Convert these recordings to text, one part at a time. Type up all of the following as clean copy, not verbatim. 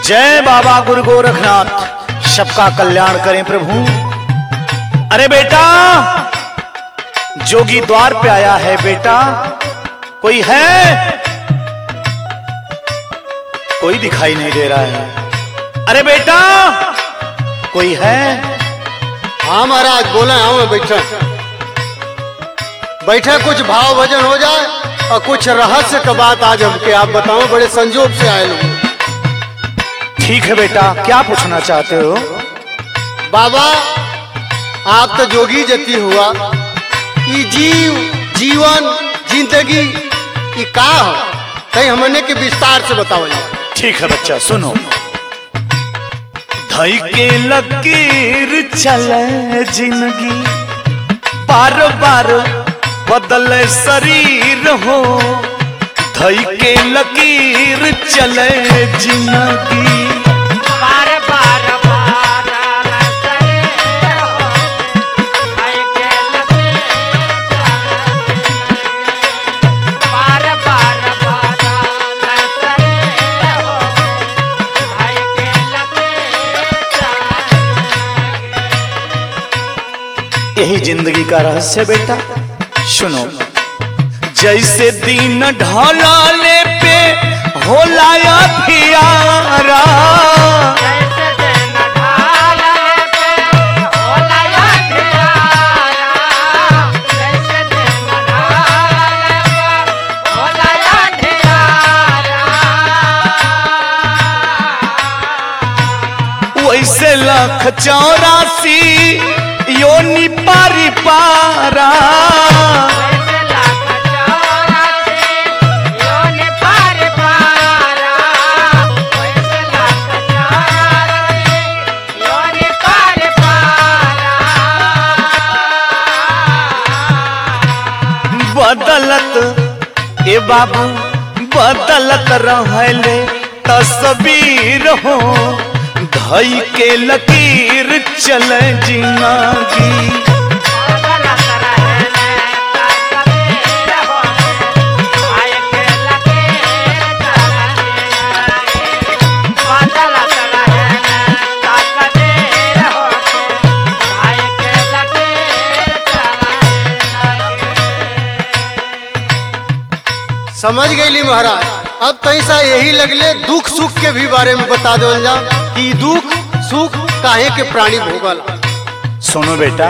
जय बाबा गुरु गोरखनाथ, सबका कल्याण करें प्रभु। अरे बेटा, जोगी द्वार पे आया है बेटा, कोई है? कोई दिखाई नहीं दे रहा है। अरे बेटा, कोई है? हाँ महाराज, बोले हाँ मैं बैठा बैठे, कुछ भाव भजन हो जाए और कुछ रहस्य का बात आज हमके आप बताओ, बड़े संजोग से आए लोग। ठीक है बेटा, क्या पूछना चाहते हो? बाबा, आप तो जोगी जती हुआ, ये जीवन जिंदगी ये का हो, कहीं हमने के विस्तार से बताओ। ठीक है बच्चा, सुनो। धई के लकीर चले जिंदगी, बार बार बदले शरीर हो। धई के लकीर चले जिंदगी, बार बार बदले शरीर हो। धई के लकीर बार बार बदले शरीर हो। धई के लकीर यही जिंदगी का रहस्य बेटा। सुनो, जैसे दिन ढलाले पे होला या प्यारा, जैसे दिन ढालने पे होला या प्यारा। जैसे दिन ढालने पे होला या प्यारा। वैसे 1,84 योनि पारी पारा। वैसे 1,84 योनि पार पारा। वैसे 1,84 योनि पार पारा। बदलत ए बाबू, बदलत रहले तस्वीर हो। धई के लकीर चले जिंदगी, बदलत रहले तस्वीर हो। धई के लकीर चले जिंदगी। बदलत रहले तस्वीर हो। धई के लकीर चले जिंदगी। समझ गई महाराज, अब तैसा यही लगले दुख सुख के भी बारे में बता दो जा कि दुख सुख काहे के प्राणी भोगल। सुनो बेटा,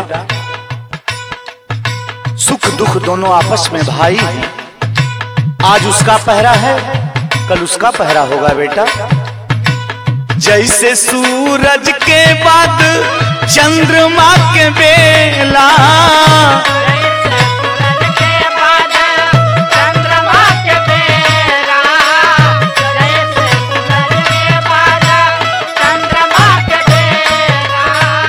सुख दुख दोनों आपस में भाई हैं। आज उसका पहरा है, कल उसका पहरा होगा बेटा। जैसे सूरज के बाद चंद्रमा के बेला, जैसे सूरज के बाद चंद्रमा के बेला। जैसे सूरज के बाद चंद्रमा के बेला।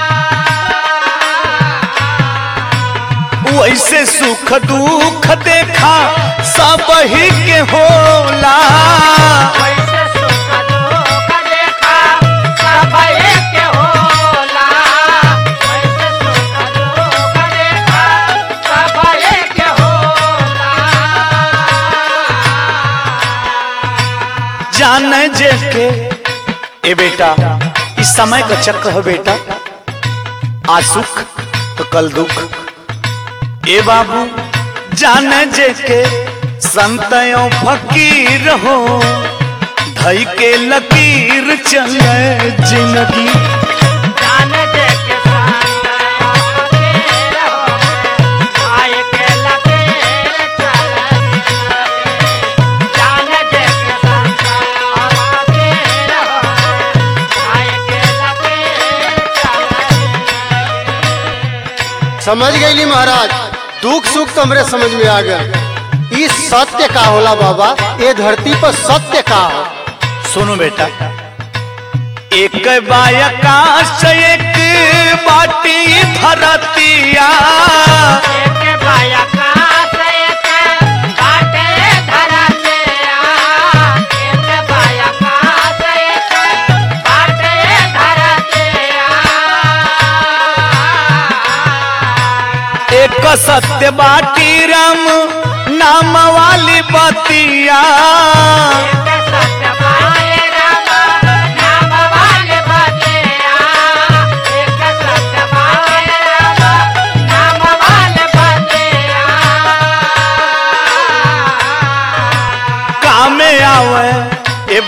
वैसे सुख दुख देखा सब ही के होला। वैसे सुख दुख देखा सब एक होला। वैसे सुख दुख देखा सब एक होला। जाने जे के ए बेटा, इस समय का चक्र है बेटा। आज सुख तो कल दुख। ए बाबू, जाने जे के संतयों फकीर हो। धई के लकीर चले जिंदगी, जान दे के संतयों फकीर हो। धई के लकीर चले जिंदगी। जान दे के संतयों फकीर हो। धई के लकीर चले जिंदगी। समझ गई महाराज, दुख सुख तो हमरे समझ में आ गया। ये सत्य का होला बाबा, ये धरती पर सत्य का हो। सुनो बेटा, एक बायकाश एक बाटी धरतिया। एक बाया काश एक बाटे धरतिया। एक बाया काश एक बाटे धरतिया। एक सत्य बाटी राम नाम वाली बतिया। एक सत्य बाए राम नाम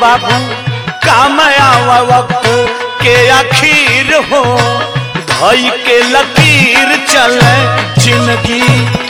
बाबू काम आवा वक्त के आखिर हो धई के लकीर चले जिंदगी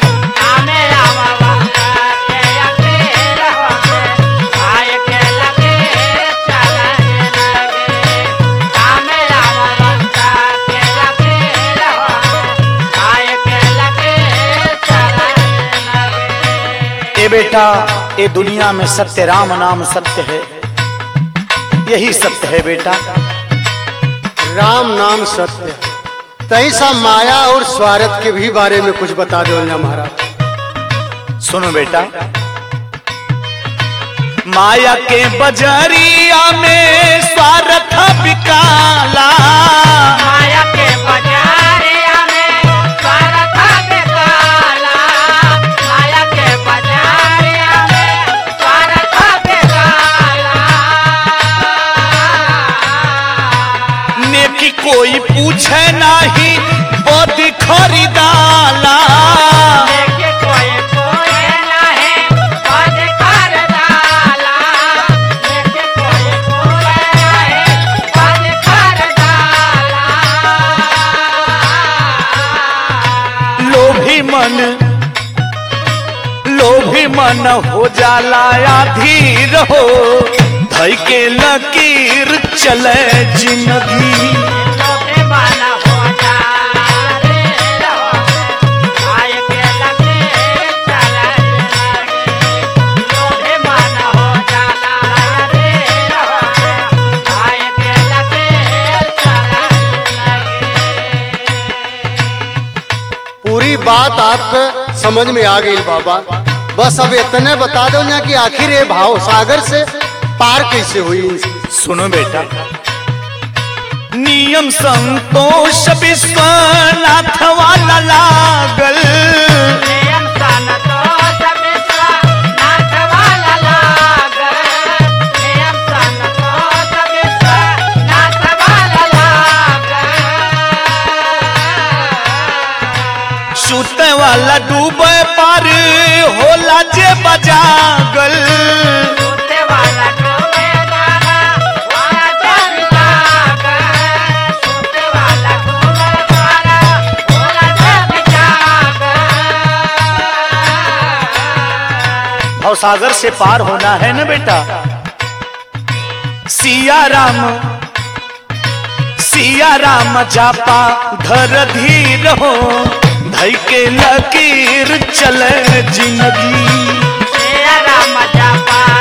ए बेटा ये दुनिया में सत्य राम नाम सत्य है, यही सत्य है बेटा। राम नाम सत्य है। तैसा माया और स्वार्थ के भी बारे में कुछ बता दो ना महाराज। सुनो बेटा, माया के बजरिया में स्वार्थ बिकाला, माया के बजारिया में स्वार्थ बिकाला, माया के बजारिया में स्वार्थ बिकाला। नेकी कोई पूछे नहीं बद खरीदाला, लेके कोई पूछे नहीं बद खरीदाला, लेके कोई पूछे नहीं बद खरीदाला। लोभी मन हो जाला अधीर हो धई के लकीर चले जिंदगी। लोभे मन हो जाला रे लोभे, आय के लकीर चले जिंदगी। लोभे मन हो जाला रे लोभे, आय के लकीर चले जिंदगी। पूरी बात आपको समझ में आ गई बाबा। बस अब इतने बता दो ना कि आखिर ये भाव सागर से पार कैसे हुई। सुनो बेटा, नियम संतोष विश्वनाथ वाला लागल, नियम संतोष विश्वनाथ वाला लागल, नियम संतोष विश्वनाथ वाला लागल। सुते वाला डूबे पार होला जे बजागल, सूते वाला डूबे वाला वाला जग जागल, सूते वाला डूबे वाला वाला जग जागल। और सागर से पार होना है ना बेटा। सिया राम जापा धर धीर हो धई के लकीर चले जिंदगी। सिया राम जापा